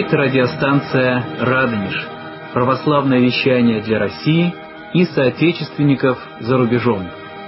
Это радиостанция «Радонеж», православное вещание для России и соотечественников за рубежом.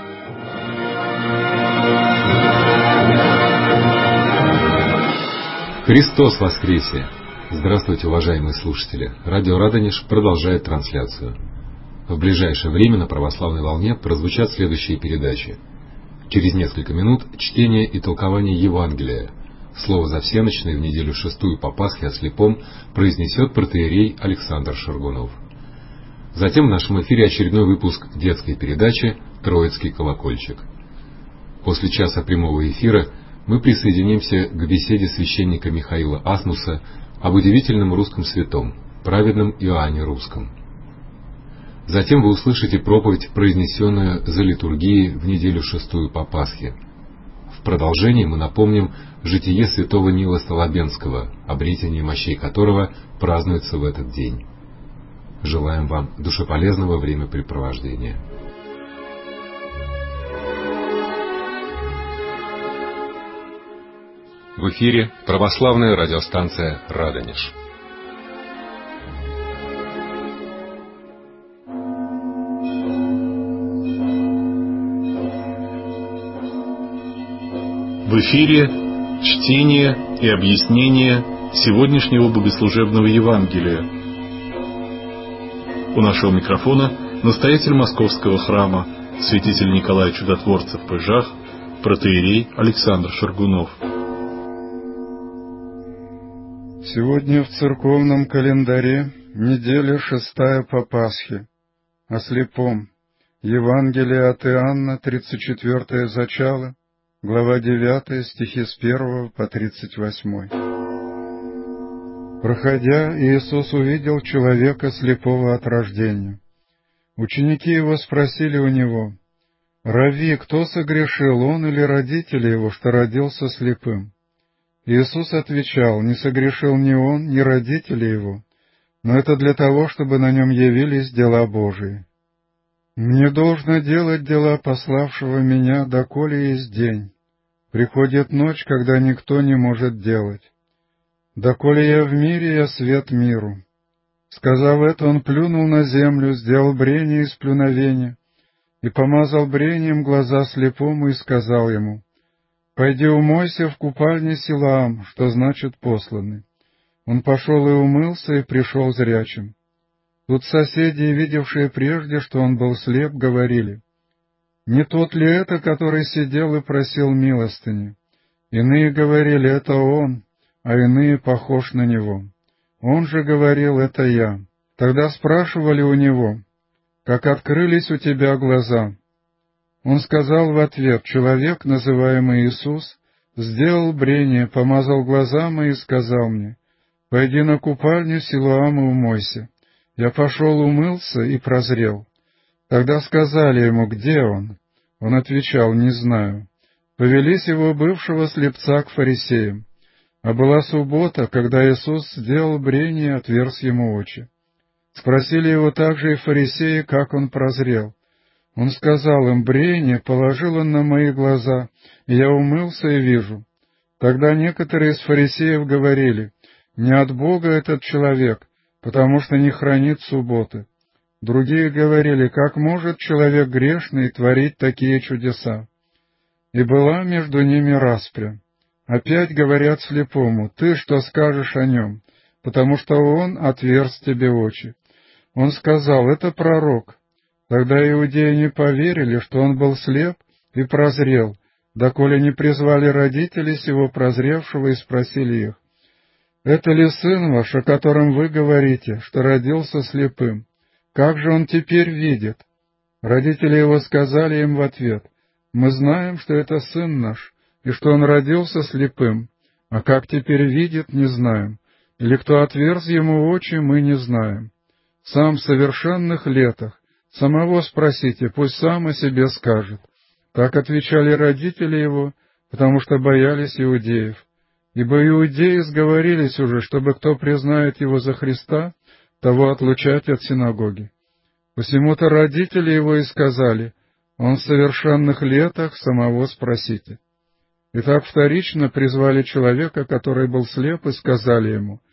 Христос воскресе! Здравствуйте, уважаемые слушатели! Радио «Радонеж» продолжает трансляцию. В ближайшее время на православной волне прозвучат следующие передачи. Через несколько минут чтение и толкование Евангелия. Слово за всеночное в неделю 6 по Пасхе о слепом произнесет протоиерей Александр Шаргунов. Затем в нашем эфире очередной выпуск детской передачи «Троицкий колокольчик». После часа прямого эфира мы присоединимся к беседе священника Михаила Асмуса об удивительном русском святом, праведном Иоанне Русском. Затем вы услышите проповедь, произнесенную за литургией в неделю 6 по Пасхе. В продолжении мы напомним житие святого Нила Столобенского, обретение мощей которого празднуется в этот день. Желаем вам душеполезного времяпрепровождения. В эфире православная радиостанция «Радонеж». В эфире чтение и объяснение сегодняшнего богослужебного Евангелия. У нашего микрофона настоятель Московского храма, святитель Николай Чудотворцев Пыжах, протоиерей Александр Шаргунов. Сегодня в церковном календаре неделя 6 по Пасхе, о слепом. Евангелие от Иоанна, 34 зачало, глава 9, стихи с 1 по 38. Проходя, Иисус увидел человека слепого от рождения. Ученики его спросили у него: «Рави, кто согрешил, он или родители его, что родился слепым?» Иисус отвечал: «Не согрешил ни он, ни родители его, но это для того, чтобы на нем явились дела Божии. Мне должно делать дела пославшего меня, доколе есть день. Приходит ночь, когда никто не может делать. Доколе я в мире, я свет миру». Сказав это, он плюнул на землю, сделал брение из плюновения и помазал брением глаза слепому и сказал ему: «Пойди умойся в купальне Силаам», что значит «посланный». Он пошел и умылся, и пришел зрячим. Тут соседи, видевшие прежде, что он был слеп, говорили: «Не тот ли это, который сидел и просил милостыни?» Иные говорили: «Это он», а иные: «Похож на него». Он же говорил: «Это я». Тогда спрашивали у него: «Как открылись у тебя глаза?» Он сказал в ответ: «Человек, называемый Иисус, сделал брение, помазал глаза мои и сказал мне: пойди на купальню Силуам и умойся. Я пошел, умылся и прозрел». Тогда сказали ему: «Где он?» Он отвечал: «Не знаю». Повели сего бывшего слепца к фарисеям. А была суббота, когда Иисус сделал брение и отверз ему очи. Спросили его также и фарисеи, как он прозрел. Он сказал им: «Брение положил он на мои глаза, и я умылся и вижу». Тогда некоторые из фарисеев говорили: «Не от Бога этот человек, потому что не хранит субботы». Другие говорили: «Как может человек грешный творить такие чудеса?» И была между ними распря. Опять говорят слепому: «Ты что скажешь о нем? Потому что он отверз тебе очи». Он сказал: «Это пророк». Тогда иудеи не поверили, что он был слеп и прозрел, доколе не призвали родителей сего прозревшего и спросили их: «Это ли сын ваш, о котором вы говорите, что родился слепым? Как же он теперь видит?» Родители его сказали им в ответ: «Мы знаем, что это сын наш, и что он родился слепым, а как теперь видит, не знаем, или кто отверз ему очи, мы не знаем. Сам в совершенных летах, самого спросите, пусть сам о себе скажет». Так отвечали родители его, потому что боялись иудеев. Ибо иудеи сговорились уже, чтобы кто признает его за Христа, того отлучать от синагоги. Посему-то родители его и сказали: «Он в совершенных летах, самого спросите». Итак, вторично призвали человека, который был слеп, и сказали ему: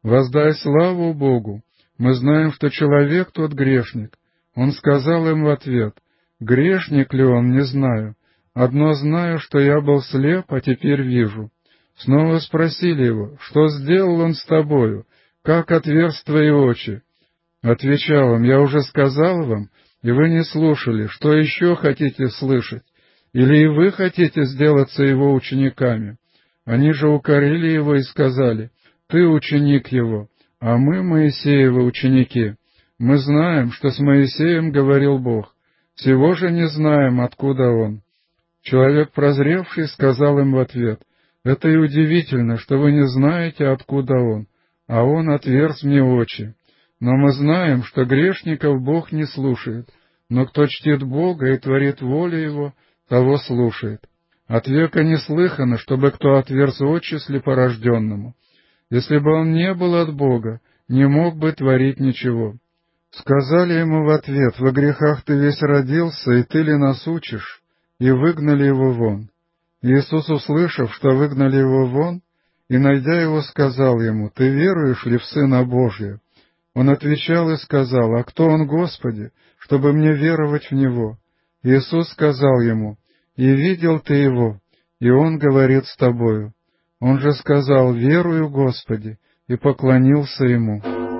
Воздай славу Богу. Мы знаем, что человек тот грешник. Он сказал им в ответ: грешник ли он, не знаю. Одно знаю, что я был слеп, а теперь вижу. Снова спросили его: что сделал он с тобою? Как отверз твои очи? Отвечал им: я уже сказал вам, и вы не слушали. Что еще хотите слышать? Или и вы хотите сделаться его учениками? Они же укорили его и сказали: ты ученик его, а мы Моисеевы ученики. Мы знаем, что с Моисеем говорил Бог. Всего же не знаем, откуда он. Человек, прозревший, сказал им в ответ: это и удивительно, что вы не знаете, откуда он, а он отверз мне очи. Но мы знаем, что грешников Бог не слушает, но кто чтит Бога и творит волю Его, того слушает. От века не слыхано, чтобы кто отверз очи слепорожденному. Если бы он не был от Бога, не мог бы творить ничего. Сказали ему в ответ: во грехах ты весь родился, и ты ли нас учишь? И выгнали его вон. Иисус, услышав, что выгнали его вон, и, найдя его, сказал ему: ты веруешь ли в Сына Божия? Он отвечал и сказал: а кто он, Господи, чтобы мне веровать в Него? Иисус сказал ему: и видел ты его, и он говорит с тобою. Он же сказал: верую, Господи, и поклонился ему.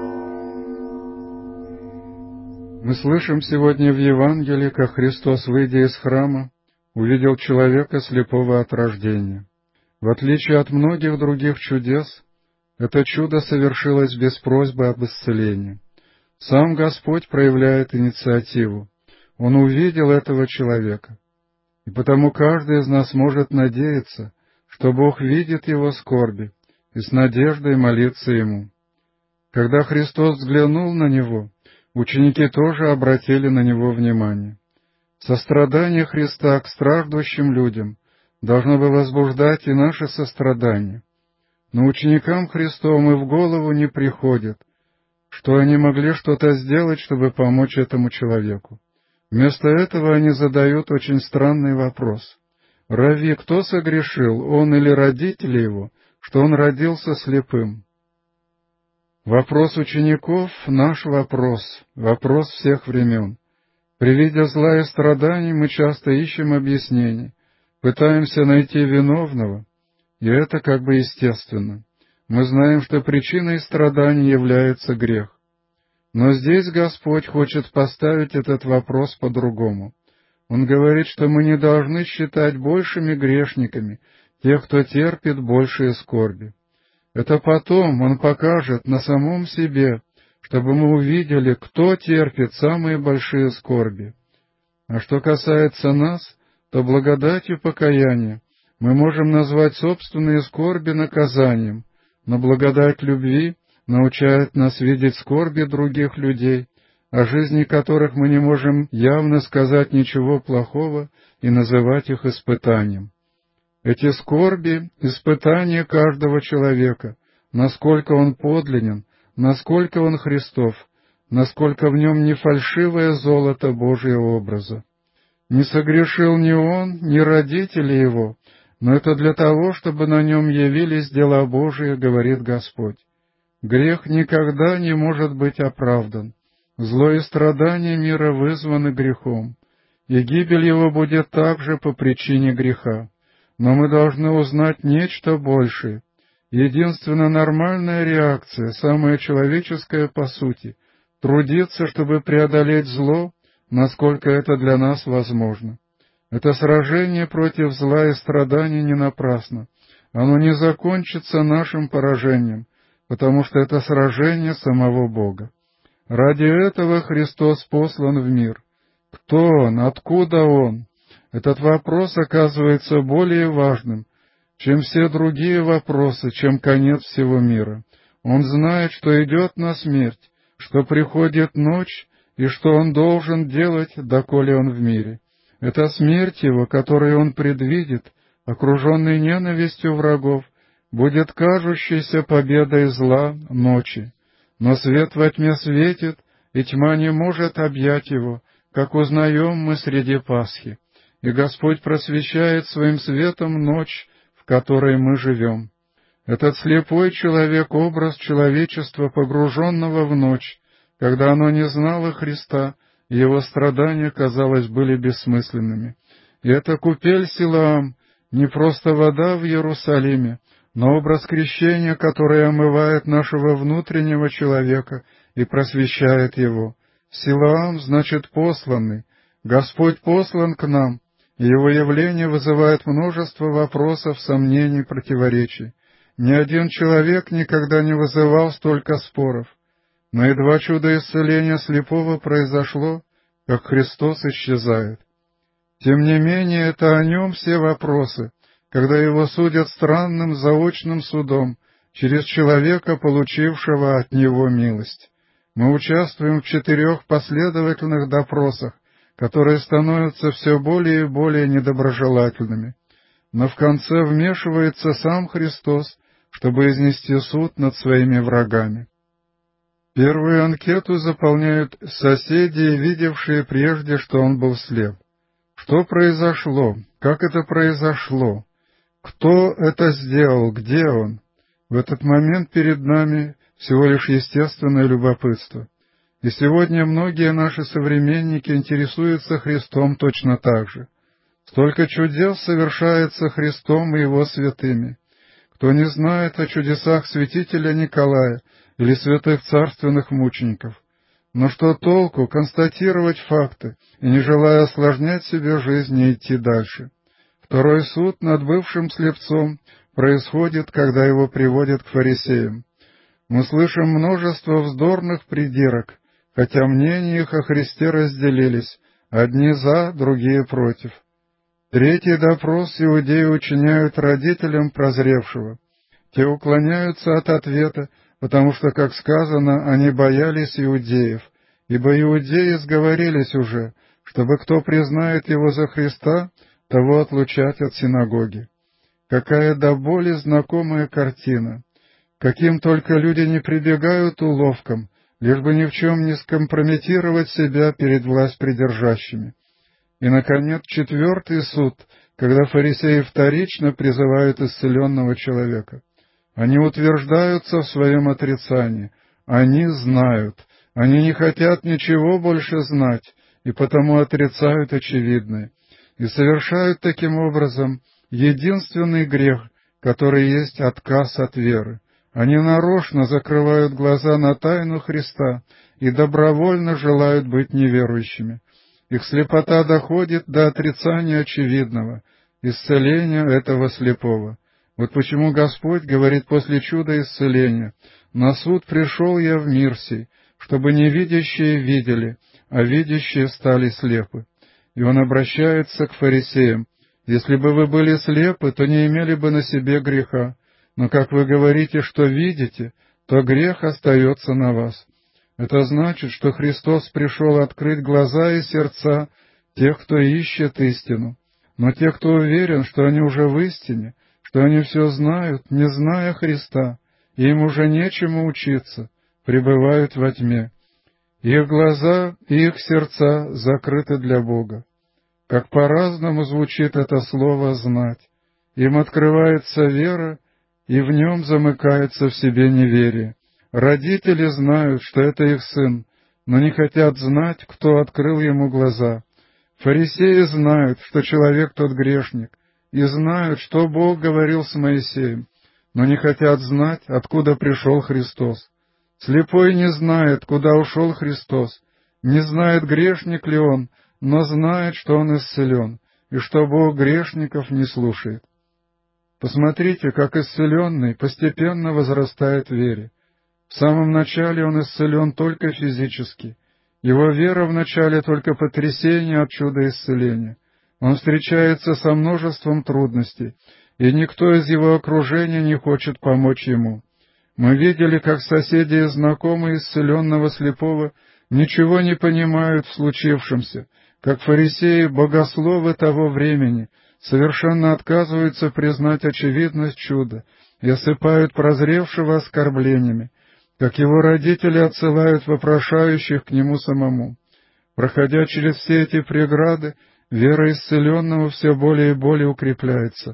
Мы слышим сегодня в Евангелии, как Христос, выйдя из храма, увидел человека слепого от рождения. В отличие от многих других чудес, это чудо совершилось без просьбы об исцелении. Сам Господь проявляет инициативу. Он увидел этого человека. И потому каждый из нас может надеяться, что Бог видит его скорби, и с надеждой молиться ему. Когда Христос взглянул на него, ученики тоже обратили на него внимание. Сострадание Христа к страждущим людям должно бы возбуждать и наше сострадание. Но ученикам Христовым и в голову не приходит, что они могли что-то сделать, чтобы помочь этому человеку. Вместо этого они задают очень странный вопрос. «Рави, кто согрешил, он или родители его, что он родился слепым?» Вопрос учеников — наш вопрос, вопрос всех времен. При виде зла и страданий мы часто ищем объяснений, пытаемся найти виновного, и это как бы естественно. Мы знаем, что причиной страданий является грех. Но здесь Господь хочет поставить этот вопрос по-другому. Он говорит, что мы не должны считать большими грешниками тех, кто терпит большие скорби. Это потом Он покажет на самом себе, чтобы мы увидели, кто терпит самые большие скорби. А что касается нас, то благодатью покаяния мы можем назвать собственные скорби наказанием, но благодать любви научает нас видеть скорби других людей, о жизни которых мы не можем явно сказать ничего плохого и называть их испытанием. Эти скорби — испытания каждого человека, насколько он подлинен, насколько он Христов, насколько в нем не фальшивое золото Божьего образа. Не согрешил ни он, ни родители его, но это для того, чтобы на нем явились дела Божии, говорит Господь. Грех никогда не может быть оправдан. Зло и страдания мира вызваны грехом, и гибель его будет также по причине греха. Но мы должны узнать нечто большее. Единственно нормальная реакция, самая человеческая по сути, трудиться, чтобы преодолеть зло, насколько это для нас возможно. Это сражение против зла и страданий не напрасно. Оно не закончится нашим поражением, потому что это сражение самого Бога. Ради этого Христос послан в мир. Кто Он? Откуда Он? Этот вопрос оказывается более важным, чем все другие вопросы, чем конец всего мира. Он знает, что идет на смерть, что приходит ночь, и что Он должен делать, доколе Он в мире. Это смерть Его, которую Он предвидит, окруженный ненавистью врагов, будет кажущейся победой зла ночи. Но свет во тьме светит, и тьма не может объять Его, как узнаем мы среди Пасхи. И Господь просвещает своим светом ночь, в которой мы живем. Этот слепой человек — образ человечества, погруженного в ночь, когда оно не знало Христа, и его страдания, казалось, были бессмысленными. И это купель Силаам, не просто вода в Иерусалиме, но образ крещения, который омывает нашего внутреннего человека и просвещает его. Силаам значит «посланный». Господь послан к нам, и его явление вызывает множество вопросов, сомнений, противоречий. Ни один человек никогда не вызывал столько споров. Но едва чудо исцеления слепого произошло, как Христос исчезает. Тем не менее, это о нем все вопросы, когда его судят странным заочным судом через человека, получившего от него милость. Мы участвуем в 4 последовательных допросах, которые становятся все более и более недоброжелательными. Но в конце вмешивается сам Христос, чтобы изнести суд над своими врагами. Первую анкету заполняют соседи, видевшие прежде, что он был слеп. Что произошло? Как это произошло? Кто это сделал? Где он? В этот момент перед нами всего лишь естественное любопытство. И сегодня многие наши современники интересуются Христом точно так же. Столько чудес совершается Христом и Его святыми. Кто не знает о чудесах святителя Николая или святых царственных мучеников? Но что толку констатировать факты и, не желая осложнять себе жизнь, и идти дальше? Второй суд над бывшим слепцом происходит, когда его приводят к фарисеям. Мы слышим множество вздорных придирок, хотя мнения их о Христе разделились, одни за, другие против. Третий допрос иудеи учиняют родителям прозревшего. Те уклоняются от ответа, потому что, как сказано, они боялись иудеев, ибо иудеи сговорились уже, чтобы кто признает его за Христа, того отлучать от синагоги. Какая до боли знакомая картина! Каким только люди не прибегают уловкам, лишь бы ни в чем не скомпрометировать себя перед властьпридержащими. И, наконец, 4-й суд, когда фарисеи вторично призывают исцеленного человека. Они утверждаются в своем отрицании. Они знают. Они не хотят ничего больше знать, и потому отрицают очевидное. И совершают таким образом единственный грех, который есть отказ от веры. Они нарочно закрывают глаза на тайну Христа и добровольно желают быть неверующими. Их слепота доходит до отрицания очевидного, исцеления этого слепого. Вот почему Господь говорит после чуда исцеления: «На суд пришел я в мир сей, чтобы невидящие видели, а видящие стали слепы». И Он обращается к фарисеям: «Если бы вы были слепы, то не имели бы на себе греха, но как вы говорите, что видите, то грех остается на вас». Это значит, что Христос пришел открыть глаза и сердца тех, кто ищет истину. Но те, кто уверен, что они уже в истине, что они все знают, не зная Христа, и им уже нечему учиться, пребывают во тьме. Их глаза и их сердца закрыты для Бога. Как по-разному звучит это слово «знать». Им открывается вера, и в нем замыкается в себе неверие. Родители знают, что это их сын, но не хотят знать, кто открыл ему глаза. Фарисеи знают, что человек тот грешник, и знают, что Бог говорил с Моисеем, но не хотят знать, откуда пришел Христос. Слепой не знает, куда ушел Христос, не знает, грешник ли он, но знает, что он исцелен, и что Бог грешников не слушает. Посмотрите, как исцеленный постепенно возрастает в вере. В самом начале он исцелен только физически. Его вера вначале только потрясение от чуда исцеления. Он встречается со множеством трудностей, и никто из его окружения не хочет помочь ему. Мы видели, как соседи и знакомые исцеленного слепого ничего не понимают в случившемся, как фарисеи, богословы того времени, совершенно отказываются признать очевидность чуда и осыпают прозревшего оскорблениями, как его родители отсылают вопрошающих к нему самому. Проходя через все эти преграды, вера исцеленного все более и более укрепляется.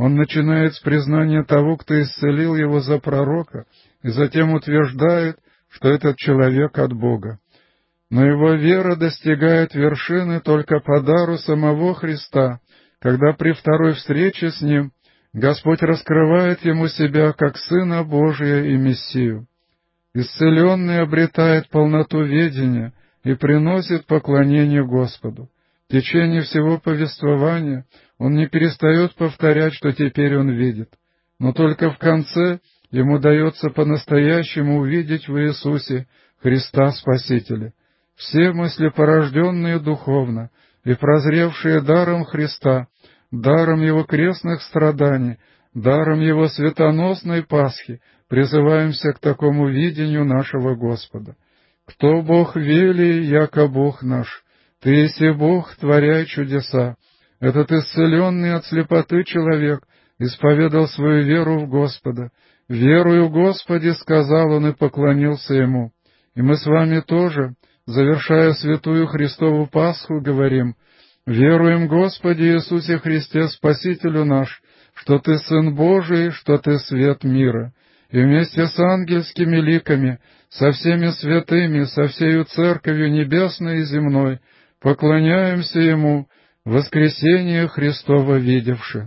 Он начинает с признания того, кто исцелил его, за пророка, и затем утверждает, что этот человек от Бога. Но его вера достигает вершины только по дару самого Христа, когда при второй встрече с Ним Господь раскрывает ему себя как Сына Божия и Мессию. Исцеленный обретает полноту ведения и приносит поклонение Господу. В течение всего повествования он не перестает повторять, что теперь он видит, но только в конце ему дается по-настоящему увидеть в Иисусе Христа Спасителя. Все мысли, порожденные духовно и прозревшие даром Христа, даром Его крестных страданий, даром Его светоносной Пасхи, призываемся к такому видению нашего Господа. «Кто Бог вели, яко Бог наш, Ты еси Бог, творяй чудеса». Этот исцеленный от слепоты человек исповедал свою веру в Господа. «Верую в Господе», — сказал он и поклонился Ему. И мы с вами тоже, завершая святую Христову Пасху, говорим: «Веруем, Господи Иисусе Христе, Спасителю наш, что Ты Сын Божий, что Ты свет мира». И вместе с ангельскими ликами, со всеми святыми, со всею Церковью небесной и земной поклоняемся Ему, воскресение Христово видевши.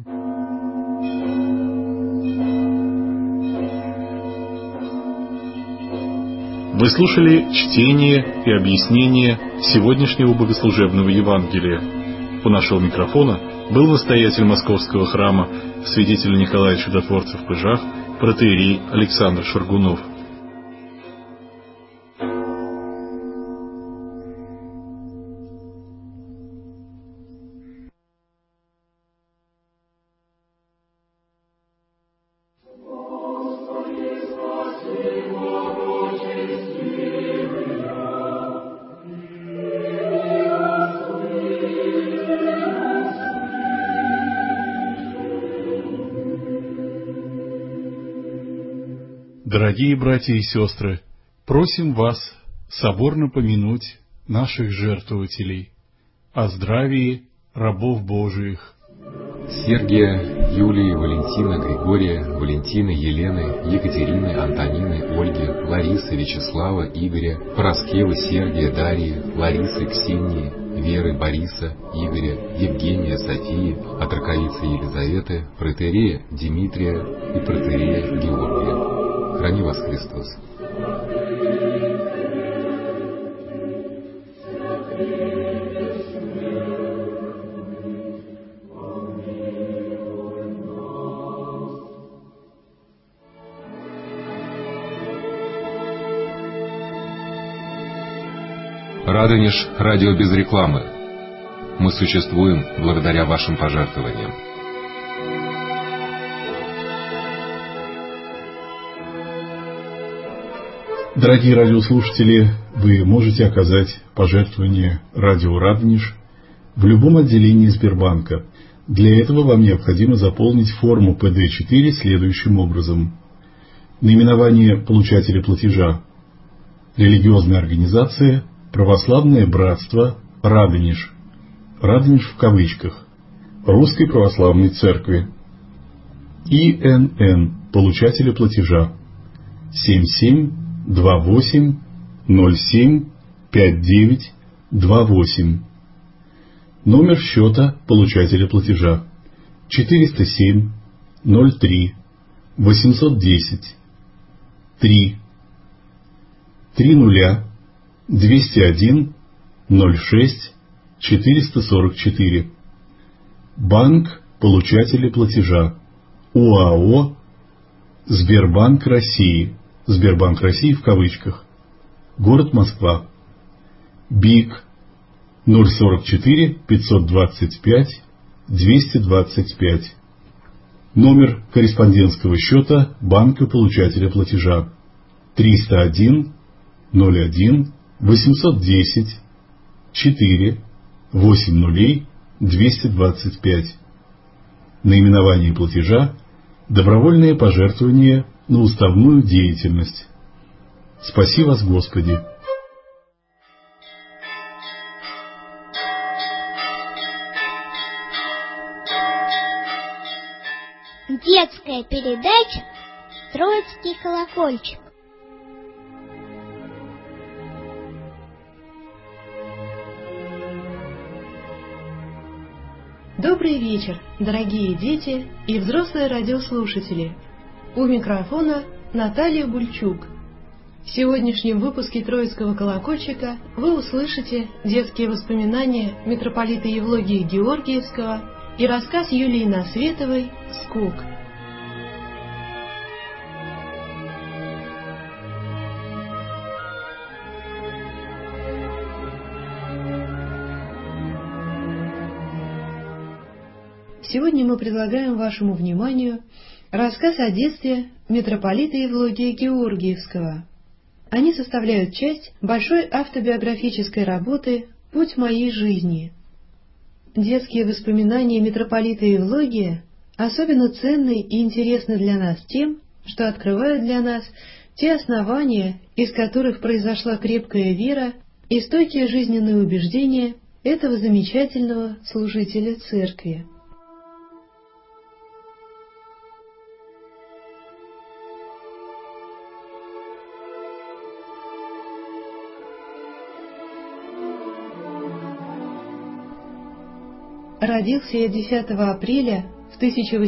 Вы слушали чтение и объяснение сегодняшнего богослужебного Евангелия. У нашего микрофона был настоятель Московского храма святителя Николая Чудотворца в Пыжах, протоиерей Александр Шаргунов. Дорогие братья и сестры, просим вас соборно помянуть наших жертвователей, о здравии рабов Божиих. Сергия, Юлии, Валентина, Григория, Валентины, Елены, Екатерины, Антонины, Ольги, Ларисы, Вячеслава, Игоря, Параскевы, Сергия, Дарьи, Ларисы, Ксении, Веры, Бориса, Игоря, Евгения, Софии, отроковицы Елизаветы, протоиерея Дмитрия и протоиерея Георгия. Храни вас Христос. Радонеж — радио без рекламы. Мы существуем благодаря вашим пожертвованиям. Дорогие радиослушатели, вы можете оказать пожертвование радио «Радонеж» в любом отделении Сбербанка. Для этого вам необходимо заполнить форму ПД-4 следующим образом. Наименование получателя платежа: религиозная организация «Православное братство Радонеж», «Радонеж» в кавычках, Русской Православной Церкви. ИНН получателя платежа: 7728075928. Номер счета получателя платежа: 407 03 810 3 30 201 06 444. Банк получателя платежа: УАО Сбербанк России, Сбербанк России в кавычках, город Москва. БИК 044 525 225. Номер корреспондентского счета банка получателя платежа: 301 01 810 4 80 225. Наименование платежа: добровольное пожертвование на уставную деятельность. Спаси вас, Господи! Авторская передача «Троицкий колокольчик». Добрый вечер, дорогие дети и взрослые радиослушатели. У микрофона Наталья Бульчук. В сегодняшнем выпуске «Троицкого колокольчика» вы услышите детские воспоминания митрополита Евлогия Георгиевского и рассказ Юлии Насветовой «Скок». Сегодня мы предлагаем вашему вниманию рассказ о детстве митрополита Евлогия Георгиевского. Они составляют часть большой автобиографической работы «Путь моей жизни». Детские воспоминания митрополита Евлогия особенно ценны и интересны для нас тем, что открывают для нас те основания, из которых произошла крепкая вера и стойкие жизненные убеждения этого замечательного служителя церкви. Родился я 10 апреля в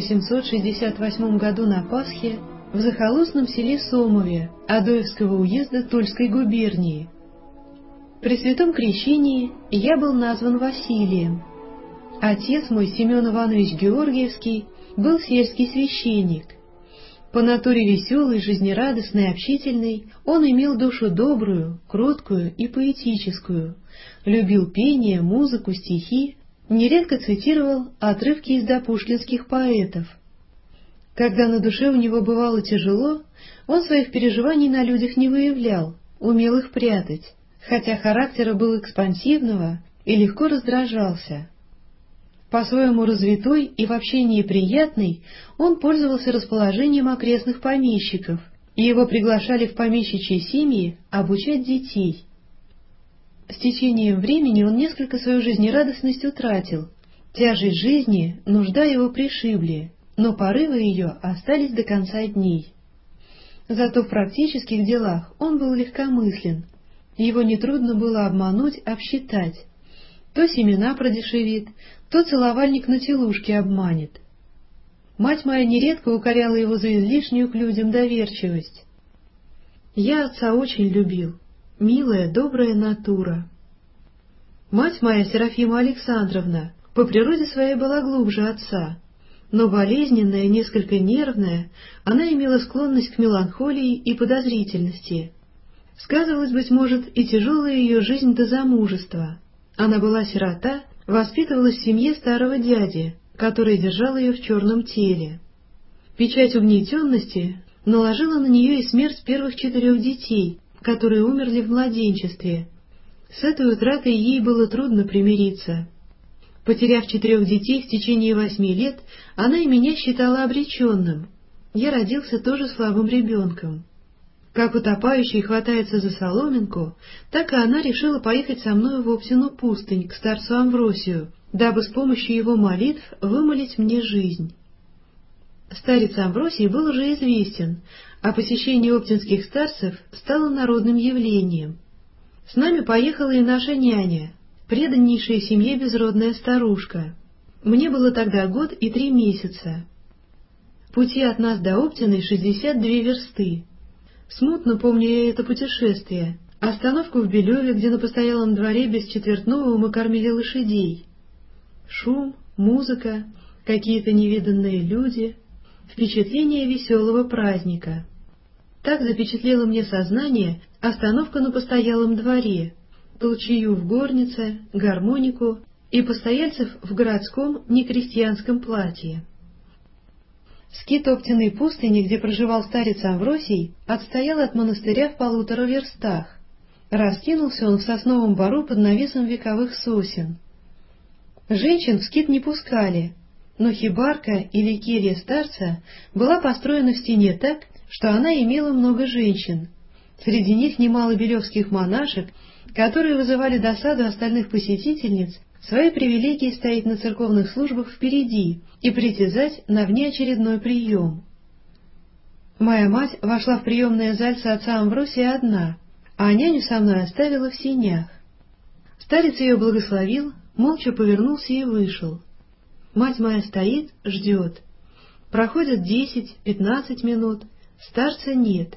1868 году на Пасхе в захолустном селе Сомове Адоевского уезда Тульской губернии. При святом крещении я был назван Василием. Отец мой, Семен Иванович Георгиевский, был сельский священник. По натуре веселый, жизнерадостный, общительный, он имел душу добрую, кроткую и поэтическую, любил пение, музыку, стихи, нередко цитировал отрывки из допушлинских поэтов. Когда на душе у него бывало тяжело, он своих переживаний на людях не выявлял, умел их прятать, хотя характера был экспансивного и легко раздражался. По-своему развитой и в общении приятный, он пользовался расположением окрестных помещиков, и его приглашали в помещичьи семьи обучать детей. С течением времени он несколько свою жизнерадостность утратил. Тяжесть жизни, нужда его пришибли, но порывы ее остались до конца дней. Зато в практических делах он был легкомыслен. Его нетрудно было обмануть, обсчитать. То семена продешевит, то целовальник на телушке обманет. Мать моя нередко укоряла его за излишнюю к людям доверчивость. Я отца очень любил. Милая, добрая натура. Мать моя, Серафима Александровна, по природе своей была глубже отца, но болезненная, несколько нервная, она имела склонность к меланхолии и подозрительности. Сказывалась, быть может, и тяжелая ее жизнь до замужества. Она была сирота, воспитывалась в семье старого дяди, который держал ее в черном теле. Печать угнетенности наложила на нее и смерть первых 4 детей, которые умерли в младенчестве. С этой утратой ей было трудно примириться. Потеряв 4 детей в течение 8 лет, она и меня считала обреченным. Я родился тоже слабым ребенком. Как утопающий хватается за соломинку, так и она решила поехать со мною в Оптину пустынь к старцу Амвросию, дабы с помощью его молитв вымолить мне жизнь. Старец Амвросий был уже известен, а посещение оптинских старцев стало народным явлением. С нами поехала и наша няня, преданнейшая семье безродная старушка. Мне было тогда 1 год и 3 месяца. Пути от нас до Оптиной 62 версты. Смутно помню я это путешествие, остановку в Белеве, где на постоялом дворе без четвертного мы кормили лошадей. Шум, музыка, какие-то невиданные люди, впечатление веселого праздника. Так запечатлело мне сознание остановка на постоялом дворе, толчею в горнице, гармонику и постояльцев в городском некрестьянском платье. Скит Оптиной пустыни, где проживал старец Амвросий, отстоял от монастыря в 1,5 верстах. Раскинулся он в сосновом бору под навесом вековых сосен. Женщин в скит не пускали, но хибарка или келья старца была построена в стене так, что она имела много женщин. Среди них немало белевских монашек, которые вызывали досаду остальных посетительниц своей привилегией стоять на церковных службах впереди и притязать на внеочередной прием. Моя мать вошла в приемное зальце отца Амвросия одна, а няню со мной оставила в сенях. Старец ее благословил, молча повернулся и вышел. Мать моя стоит, ждет. Проходит 10-15 минут, старца нет.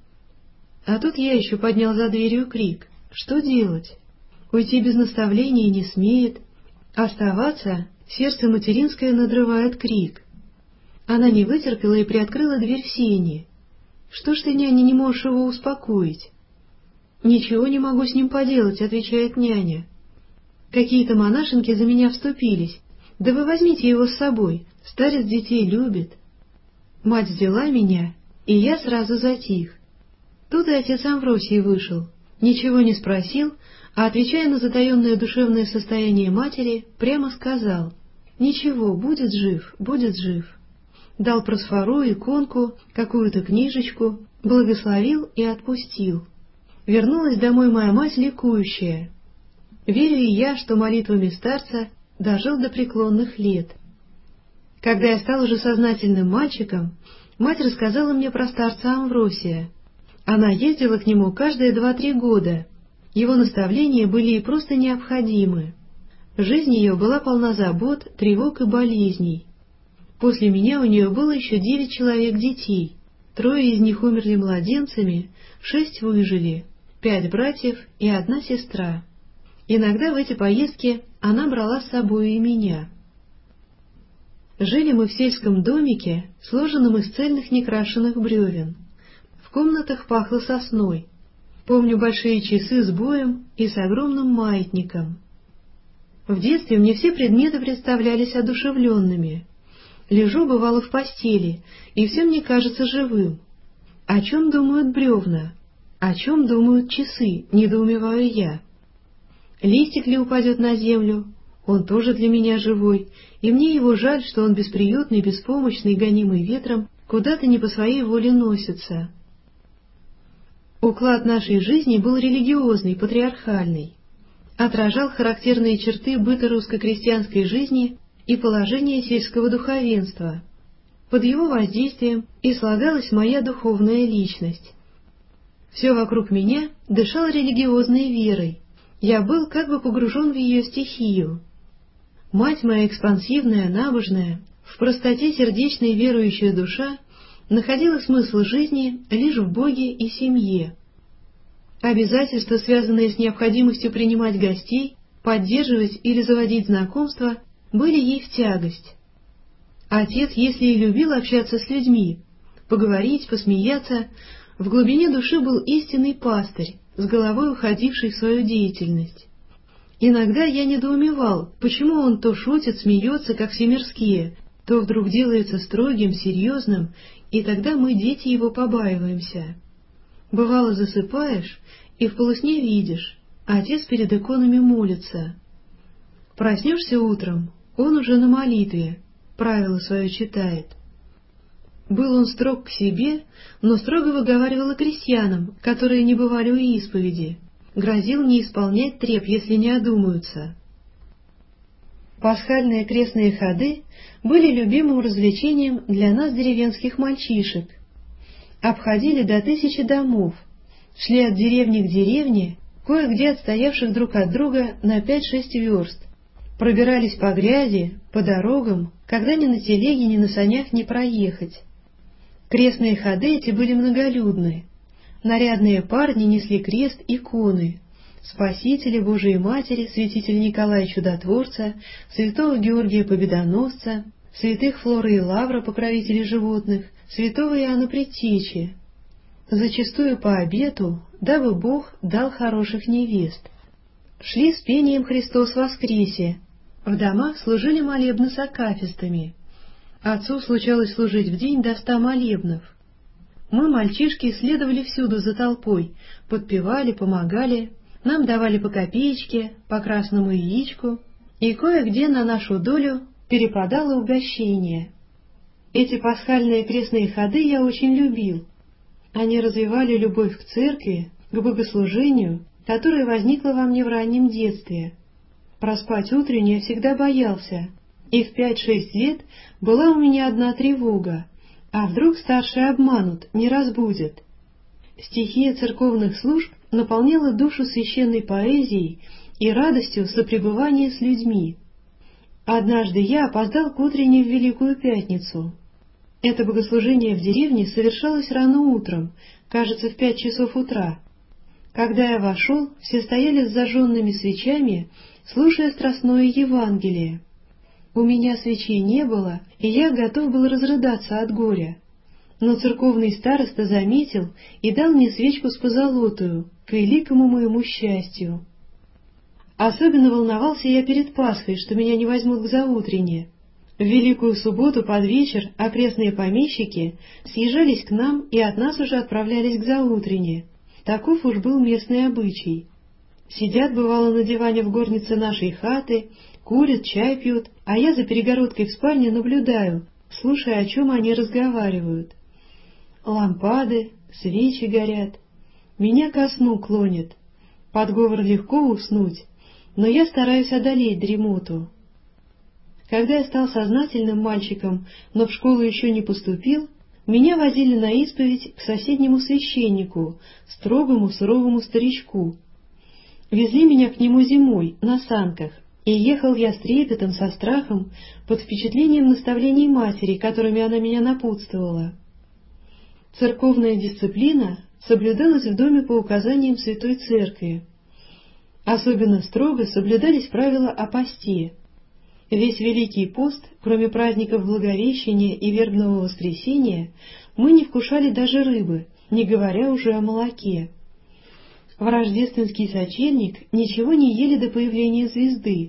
А тут я еще поднял за дверью крик. Что делать? Уйти без наставления не смеет. Оставаться сердце материнское надрывает крик. Она не вытерпела и приоткрыла дверь в сени. Что ж ты, няня, не можешь его успокоить? Ничего не могу с ним поделать, отвечает няня. Какие-то монашенки за меня вступились. Да вы возьмите его с собой, старец детей любит. Мать взяла меня, и я сразу затих. Тут и отец Амвросий вышел, ничего не спросил, а, отвечая на затаенное душевное состояние матери, прямо сказал: «Ничего, будет жив, будет жив». Дал просфору, иконку, какую-то книжечку, благословил и отпустил. Вернулась домой моя мать ликующая. Верю и я, что молитвами старца дожил до преклонных лет. Когда я стал уже сознательным мальчиком, мать рассказала мне про старца Амвросия. Она ездила к нему каждые 2-3 года. Его наставления были ей просто необходимы. Жизнь ее была полна забот, тревог и болезней. После меня у нее было еще 9 человек детей. 3 из них умерли младенцами, 6 выжили, 5 братьев и 1 сестра. Иногда в эти поездки она брала с собой и меня. Жили мы в сельском домике, сложенном из цельных некрашенных бревен. В комнатах пахло сосной. Помню большие часы с боем и с огромным маятником. В детстве мне все предметы представлялись одушевленными. Лежу, бывало, в постели, и все мне кажется живым. О чем думают бревна? О чем думают часы, недоумеваю я. Листик ли упадет на землю? Он тоже для меня живой, и мне его жаль, что он бесприютный, беспомощный, гонимый ветром, куда-то не по своей воле носится. Уклад нашей жизни был религиозный, патриархальный. Отражал характерные черты быта русско-крестьянской жизни и положение сельского духовенства. Под его воздействием и слагалась моя духовная личность. Все вокруг меня дышало религиозной верой. Я был как бы погружен в ее стихию. Мать моя экспансивная, набожная, в простоте сердечная верующая душа находила смысл жизни лишь в Боге и семье. Обязательства, связанные с необходимостью принимать гостей, поддерживать или заводить знакомства, были ей в тягость. Отец, если и любил общаться с людьми, поговорить, посмеяться, в глубине души был истинный пастырь, с головой уходивший в свою деятельность. Иногда я недоумевал, почему он то шутит, смеется, как все мирские, то вдруг делается строгим, серьезным, и тогда мы, дети, его побаиваемся. Бывало, засыпаешь, и в полусне видишь, отец перед иконами молится. Проснешься утром, он уже на молитве, правило свое читает. Был он строг к себе, но строго выговаривал и крестьянам, которые не бывали у исповеди, грозил не исполнять треб, если не одумаются. Пасхальные крестные ходы были любимым развлечением для нас, деревенских мальчишек. Обходили до 1000 домов, шли от деревни к деревне, кое-где отстоявших друг от друга на 5-6 верст, пробирались по грязи, по дорогам, когда ни на телеге, ни на санях не проехать. Крестные ходы эти были многолюдны. Нарядные парни несли крест, иконы, Спасителя, Божией Матери, святителя Николая Чудотворца, святого Георгия Победоносца, святых Флоры и Лавра, покровителей животных, святого Иоанна Предтечи, зачастую по обету, дабы Бог дал хороших невест. Шли с пением «Христос воскресе», в домах служили молебны с акафистами. Отцу случалось служить в день до 100 молебнов. Мы, мальчишки, следовали всюду за толпой, подпевали, помогали, нам давали по копеечке, по красному яичку, и кое-где на нашу долю перепадало угощение. Эти пасхальные крестные ходы я очень любил. Они развивали любовь к церкви, к богослужению, которая возникла во мне в раннем детстве. Проспать утреннее всегда боялся, и в 5-6 лет была у меня одна тревога: А вдруг старшие обманут, не разбудят? Стихия церковных служб наполняла душу священной поэзией и радостью сопребывания с людьми. Однажды я опоздал к утренней в Великую Пятницу. Это богослужение в деревне совершалось рано утром, кажется, в 5 часов утра. Когда я вошел, все стояли с зажженными свечами, слушая страстное Евангелие. У меня свечей не было, и я готов был разрыдаться от горя. Но церковный староста заметил и дал мне свечку с позолотою, к великому моему счастью. Особенно волновался я перед Пасхой, что меня не возьмут к заутренне. В Великую Субботу под вечер окрестные помещики съезжались к нам и от нас уже отправлялись к заутренне. Таков уж был местный обычай. Сидят, бывало, на диване в горнице нашей хаты, курят, чай пьют, а я за перегородкой в спальне наблюдаю, слушая, о чем они разговаривают. Лампады, свечи горят. Меня ко сну клонит. Под говор легко уснуть, но я стараюсь одолеть дремоту. Когда я стал сознательным мальчиком, но в школу еще не поступил, меня возили на исповедь к соседнему священнику, строгому суровому старичку. Везли меня к нему зимой, на санках, и ехал я с трепетом, со страхом, под впечатлением наставлений матери, которыми она меня напутствовала. Церковная дисциплина соблюдалась в доме по указаниям Святой Церкви. Особенно строго соблюдались правила о посте. Весь Великий пост, кроме праздников Благовещения и Вербного воскресения, мы не вкушали даже рыбы, не говоря уже о молоке. В рождественский сочельник ничего не ели до появления звезды.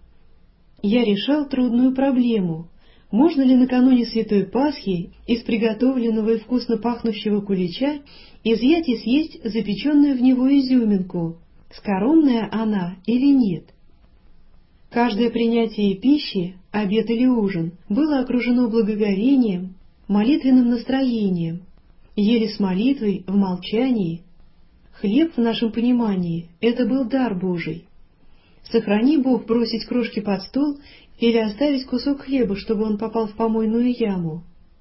Я решал трудную проблему. Можно ли накануне Святой Пасхи из приготовленного и вкусно пахнущего кулича изъять и съесть запеченную в него изюминку, скоромная она или нет? Каждое принятие пищи, обед или ужин, было окружено благоговением, молитвенным настроением. Ели с молитвой, в молчании. Хлеб, в нашем понимании, это был дар Божий. Сохрани Бог бросить крошки под стол или оставить кусок хлеба, чтобы он попал в помойную яму.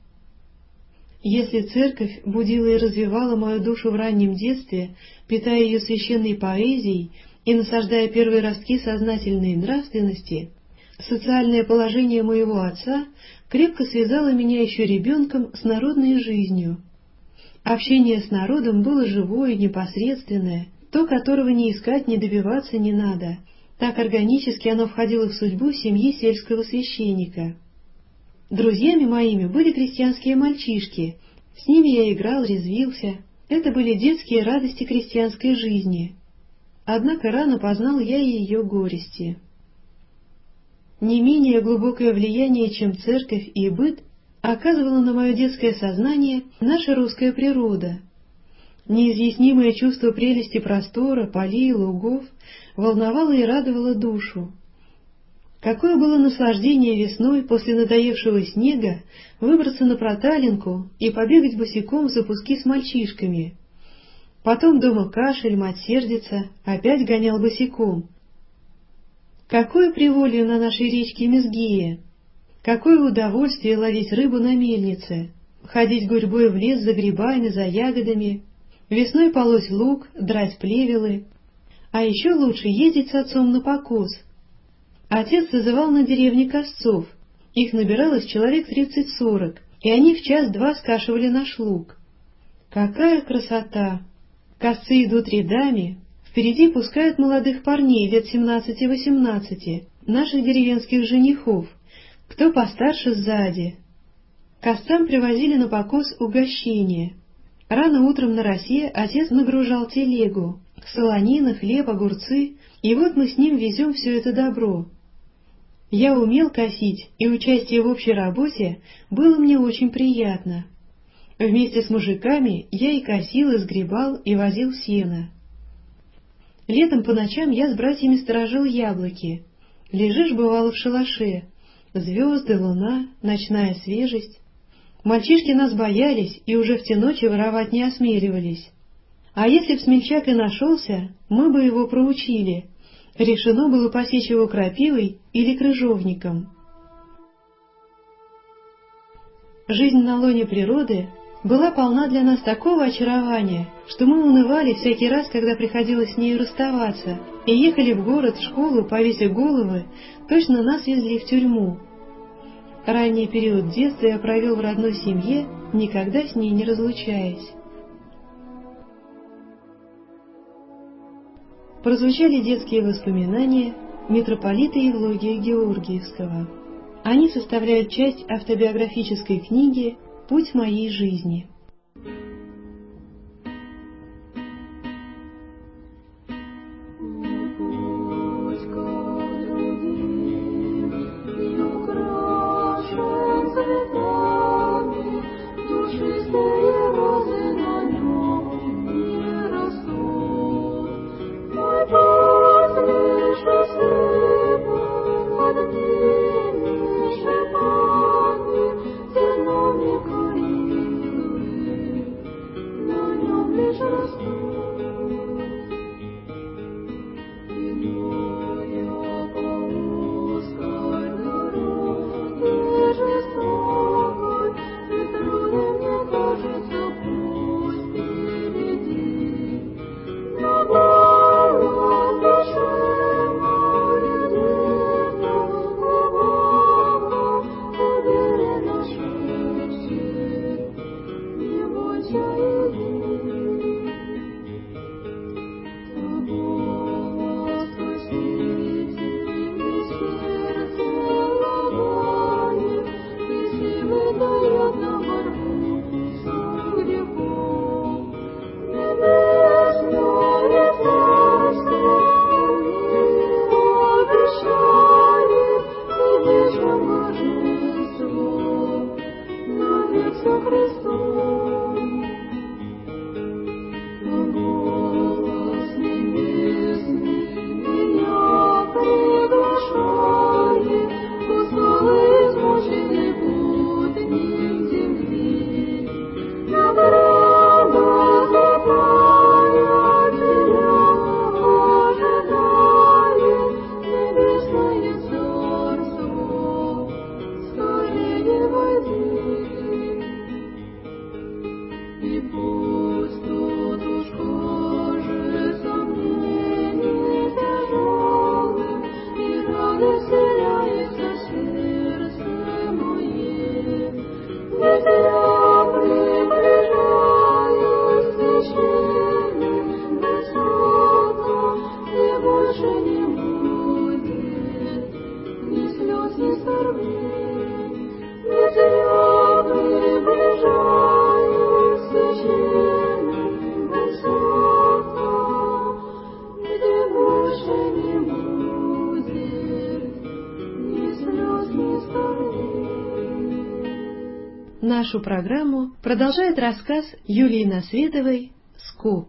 Если церковь будила и развивала мою душу в раннем детстве, питая ее священной поэзией и насаждая первые ростки сознательной нравственности, социальное положение моего отца крепко связало меня еще ребенком с народной жизнью. Общение с народом было живое, непосредственное, то, которого не искать, не добиваться не надо. Так органически оно входило в судьбу семьи сельского священника. Друзьями моими были крестьянские мальчишки, с ними я играл, резвился. Это были детские радости крестьянской жизни. Однако рано познал я и ее горести. Не менее глубокое влияние, чем церковь и быт, оказывала на мое детское сознание наша русская природа. Неизъяснимое чувство прелести простора, полей, лугов волновало и радовало душу. Какое было наслаждение весной после надоевшего снега выбраться на проталинку и побегать босиком в запуски с мальчишками. Потом дома кашель, мать сердится, опять гонял босиком. Какое приволье на нашей речке Мезгия! Какое удовольствие ловить рыбу на мельнице, ходить гурьбой в лес за грибами, за ягодами, весной полоть лук, драть плевелы. А еще лучше ездить с отцом на покос. Отец созывал на деревне косцов, их набиралось человек 30-40, и они в час-два скашивали наш лук. Какая красота! Косцы идут рядами, впереди пускают молодых парней лет 17-18, наших деревенских женихов, кто постарше сзади. Косцам привозили на покос угощения. Рано утром на росе отец нагружал телегу, солонина, хлеб, огурцы, и вот мы с ним везем все это добро. Я умел косить, и участие в общей работе было мне очень приятно. Вместе с мужиками я и косил, и сгребал, и возил сено. Летом по ночам я с братьями сторожил яблоки. Лежишь, бывало, в шалаше. Звезды, луна, ночная свежесть. Мальчишки нас боялись и уже в те ночи воровать не осмеливались. А если б смельчак и нашелся, мы бы его проучили. Решено было посечь его крапивой или крыжовником. Жизнь на лоне природы была полна для нас такого очарования, что мы унывали всякий раз, когда приходилось с нею расставаться, и ехали в город, в школу, повесив головы, точно нас везли в тюрьму. Ранний период детства я провел в родной семье, никогда с ней не разлучаясь. Прозвучали детские воспоминания митрополита Евлогия Георгиевского. Они составляют часть автобиографической книги «Путь моей жизни». Нашу программу продолжает рассказ Юлии Насветовой «Скок».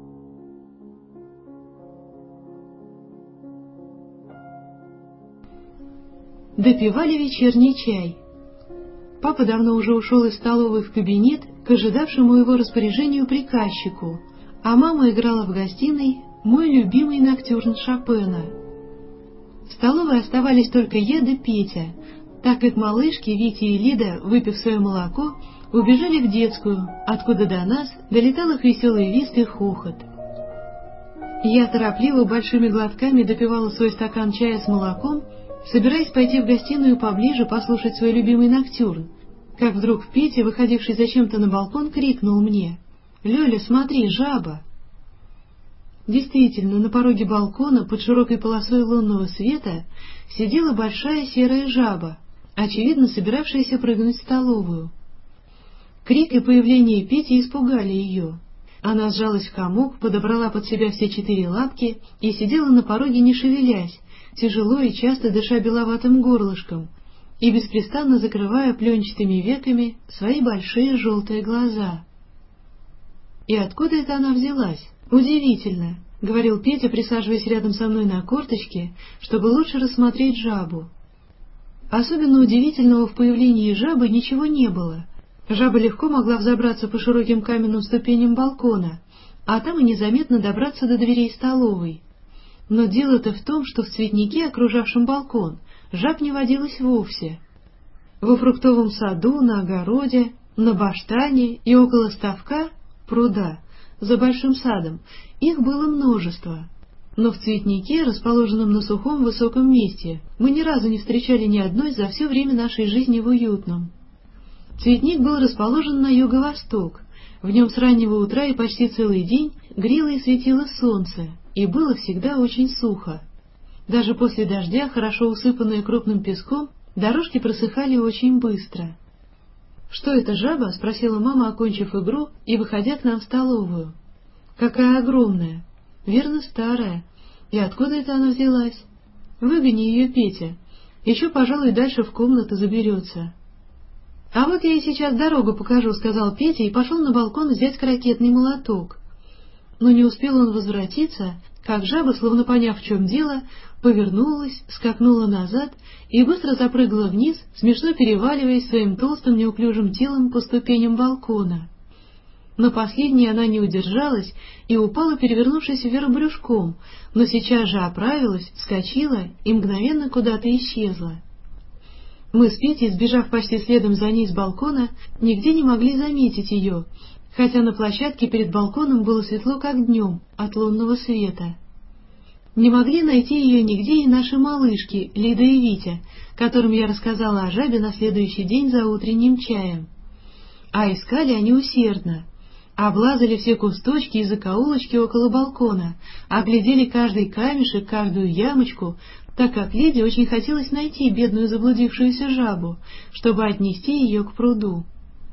Допивали вечерний чай. Папа давно уже ушел из столовой в кабинет к ожидавшему его распоряжению приказчику, а мама играла в гостиной мой любимый ноктюрн Шопена. В столовой оставались только я да Петя, так как малышки Витя и Лида, выпив свое молоко, убежали в детскую, откуда до нас долетал их веселый визг и хохот. Я торопливо большими глотками допивала свой стакан чая с молоком, собираясь пойти в гостиную поближе послушать свой любимый ноктюрн, как вдруг Петя, выходивший зачем-то на балкон, крикнул мне: «Лёля, смотри, жаба!» Действительно, на пороге балкона под широкой полосой лунного света сидела большая серая жаба, очевидно собиравшаяся прыгнуть в столовую. Крик и появление Пети испугали ее. Она сжалась в комок, подобрала под себя все 4 лапки и сидела на пороге, не шевелясь, тяжело и часто дыша беловатым горлышком и беспрестанно закрывая пленчатыми веками свои большие желтые глаза. «И откуда это она взялась? Удивительно», — говорил Петя, присаживаясь рядом со мной на корточке, чтобы лучше рассмотреть жабу. Особенно удивительного в появлении жабы ничего не было. Жаба легко могла взобраться по широким каменным ступеням балкона, а там и незаметно добраться до дверей столовой. Но дело-то в том, что в цветнике, окружавшем балкон, жаб не водилось вовсе. Во фруктовом саду, на огороде, на баштане и около ставка, пруда, за большим садом, их было множество. Но в цветнике, расположенном на сухом высоком месте, мы ни разу не встречали ни одной за все время нашей жизни в Уютном. Цветник был расположен на юго-восток. В нем с раннего утра и почти целый день грело и светило солнце, и было всегда очень сухо. Даже после дождя, хорошо усыпанные крупным песком, дорожки просыхали очень быстро. «Что это, жаба?» — спросила мама, окончив игру и выходя к нам в столовую. «Какая огромная! Верно, старая. И откуда это она взялась? Выгони ее, Петя. Еще, пожалуй, дальше в комнату заберется». «А вот я ей сейчас дорогу покажу», — сказал Петя и пошел на балкон взять крокетный молоток. Но не успел он возвратиться, как жаба, словно поняв, в чем дело, повернулась, скакнула назад и быстро запрыгала вниз, смешно переваливаясь своим толстым неуклюжим телом по ступеням балкона. На последней она не удержалась и упала, перевернувшись вверх брюшком, но сейчас же оправилась, вскочила и мгновенно куда-то исчезла. Мы с Петей, сбежав почти следом за ней с балкона, нигде не могли заметить ее, хотя на площадке перед балконом было светло, как днем, от лунного света. Не могли найти ее нигде и наши малышки, Лида и Витя, которым я рассказала о жабе на следующий день за утренним чаем. А искали они усердно. Облазали все кусточки и закоулочки около балкона, оглядели каждый камешек, каждую ямочку, так как Лиде очень хотелось найти бедную заблудившуюся жабу, чтобы отнести ее к пруду.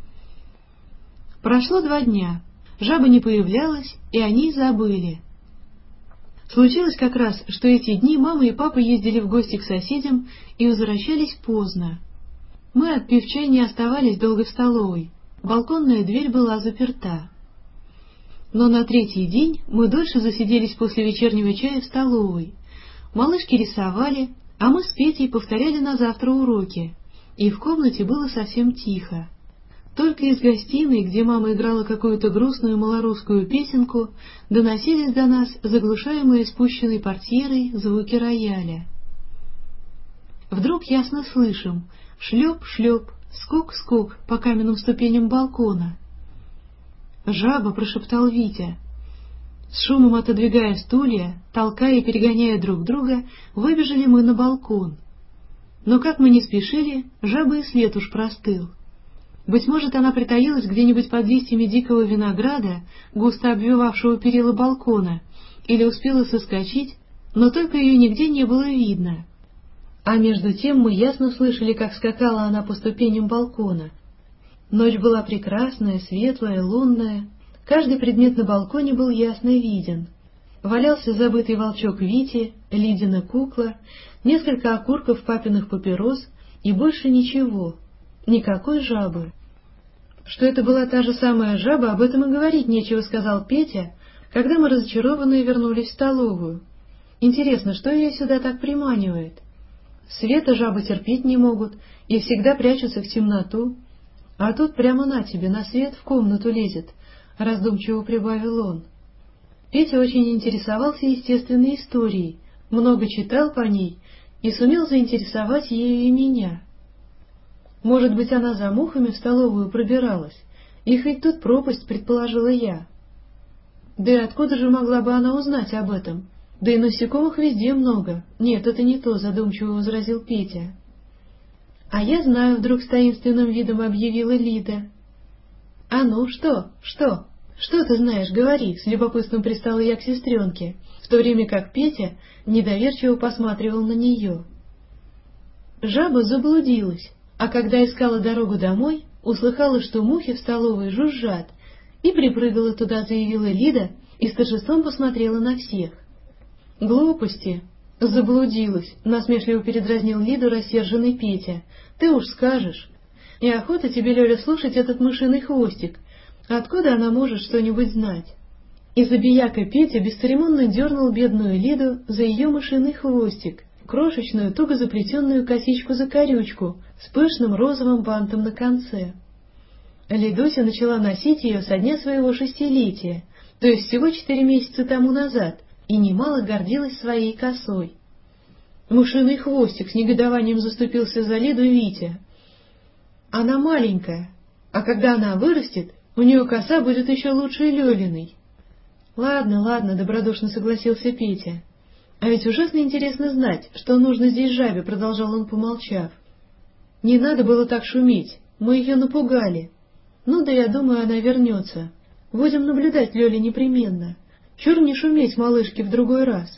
Прошло 2 дня. Жаба не появлялась, и о ней забыли. Случилось как раз, что эти дни мама и папа ездили в гости к соседям и возвращались поздно. Мы, отпив чай, не оставались долго в столовой. Балконная дверь была заперта. Но на 3-й день мы дольше засиделись после вечернего чая в столовой. Малышки рисовали, а мы с Петей повторяли на завтра уроки, и в комнате было совсем тихо. Только из гостиной, где мама играла какую-то грустную малорусскую песенку, доносились до нас заглушаемые спущенной портьерой звуки рояля. Вдруг ясно слышим шлеп-шлеп, скок-скок по каменным ступеням балкона. «Жаба!» — прошептал Витя. С шумом отодвигая стулья, толкая и перегоняя друг друга, выбежали мы на балкон. Но как мы не спешили, жаба и след уж простыл. Быть может, она притаилась где-нибудь под листьями дикого винограда, густо обвивавшего перила балкона, или успела соскочить, но только ее нигде не было видно. А между тем мы ясно слышали, как скакала она по ступеням балкона. Ночь была прекрасная, светлая, лунная. Каждый предмет на балконе был ясно виден. Валялся забытый волчок Вити, Лидина кукла, несколько окурков папиных папирос и больше ничего, никакой жабы. Что это была та же самая жаба, об этом и говорить нечего, сказал Петя, когда мы разочарованные вернулись в столовую. Интересно, что ее сюда так приманивает? Света жабы терпеть не могут и всегда прячутся в темноту, а тут прямо на тебе, на свет в комнату лезет, раздумчиво прибавил он. Петя очень интересовался естественной историей, много читал по ней и сумел заинтересовать ею и меня. Может быть, она за мухами в столовую пробиралась, и хоть тут пропасть, предположила я. Да и откуда же могла бы она узнать об этом? Да и насекомых везде много. Нет, это не то, задумчиво возразил Петя. А я знаю, вдруг с таинственным видом объявила Лида. А ну, что? Что ты знаешь, говори, с любопытством пристала я к сестренке, в то время как Петя недоверчиво посматривал на нее. Жаба заблудилась, а когда искала дорогу домой, услыхала, что мухи в столовой жужжат, и припрыгала туда, заявила Лида, и с торжеством посмотрела на всех. «Глупости! Заблудилась!» — насмешливо передразнил Лиду рассерженный Петя. «Ты уж скажешь! И охота тебе, Лёля, слушать этот мышиный хвостик. Откуда она может что-нибудь знать?» И забияка Петя бесцеремонно дернул бедную Лиду за ее мышиный хвостик, крошечную, туго заплетенную косичку-закорючку с пышным розовым бантом на конце. Лидуся начала носить ее со дня своего 6-летия, то есть всего 4 месяца тому назад, и немало гордилась своей косой. «Мышиный хвостик!» — с негодованием заступился за Лиду Витя. Она маленькая, а когда она вырастет, у нее коса будет еще лучше Лёлиной. Ладно, ладно, добродушно согласился Петя. А ведь ужасно интересно знать, что нужно здесь жабе, продолжал он, помолчав. Не надо было так шуметь, мы ее напугали. Ну да я думаю, она вернется. Будем наблюдать Лёле непременно. Чур не шуметь малышке в другой раз.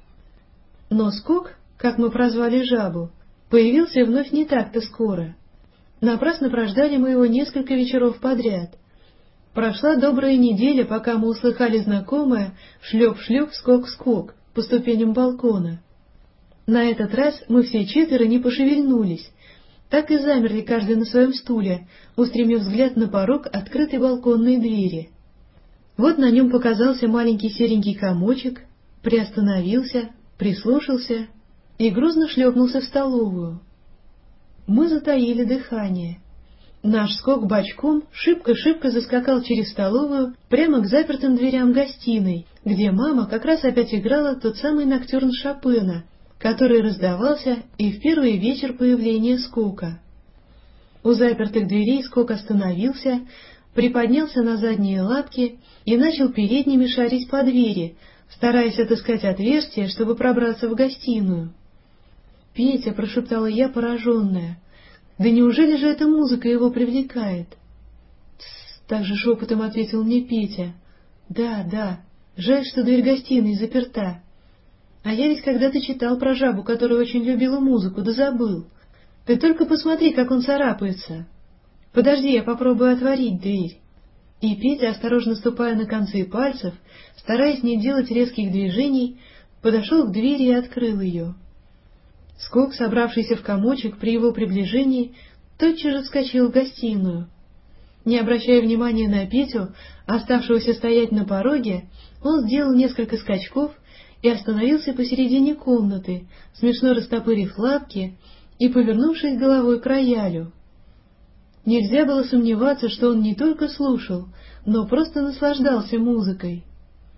Но Скок, как мы прозвали жабу, появился вновь не так-то скоро. Напрасно прождали мы его несколько вечеров подряд. Прошла добрая неделя, пока мы услыхали знакомое шлеп-шлеп, скок-скок по ступеням балкона. На этот раз мы все четверо не пошевельнулись, так и замерли каждый на своем стуле, устремив взгляд на порог открытой балконной двери. Вот на нем показался маленький серенький комочек, приостановился, прислушался и грузно шлепнулся в столовую. Мы затаили дыхание. Наш Скок бочком шибко-шибко заскакал через столовую прямо к запертым дверям гостиной, где мама как раз опять играла тот самый ноктюрн Шопена, который раздавался и в первый вечер появления Скока. У запертых дверей Скок остановился, приподнялся на задние лапки и начал передними шарить по двери, стараясь отыскать отверстие, чтобы пробраться в гостиную. «Петя», — прошептала я, пораженная, — «да неужели же эта музыка его привлекает?» «Тссс», — также шепотом ответил мне Петя. «Да, жаль, что дверь гостиной заперта. А я ведь когда-то читал про жабу, которая очень любила музыку, да забыл. Ты только посмотри, как он царапается. Подожди, я попробую отворить дверь». И Петя, осторожно ступая на концы пальцев, стараясь не делать резких движений, подошел к двери и открыл ее. Скок, собравшийся в комочек при его приближении, тотчас же вскочил в гостиную. Не обращая внимания на Петю, оставшегося стоять на пороге, он сделал несколько скачков и остановился посередине комнаты, смешно растопырив лапки и повернувшись головой к роялю. Нельзя было сомневаться, что он не только слушал, но просто наслаждался музыкой.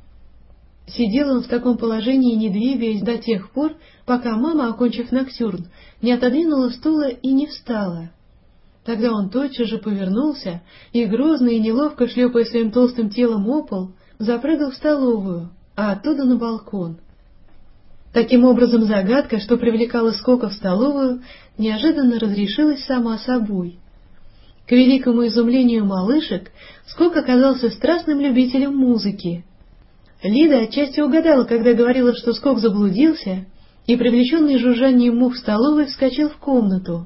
Сидел он в таком положении, не двигаясь до тех пор, пока мама, окончив ноктюрн, не отодвинула стула и не встала. Тогда он тотчас же повернулся и, грозно и неловко шлепая своим толстым телом о пол, запрыгал в столовую, а оттуда на балкон. Таким образом, загадка, что привлекала Скока в столовую, неожиданно разрешилась сама собой. К великому изумлению малышек, Скок оказался страстным любителем музыки. Лида отчасти угадала, когда говорила, что Скок заблудился, и, привлеченный жужжанием мух в столовой, вскочил в комнату.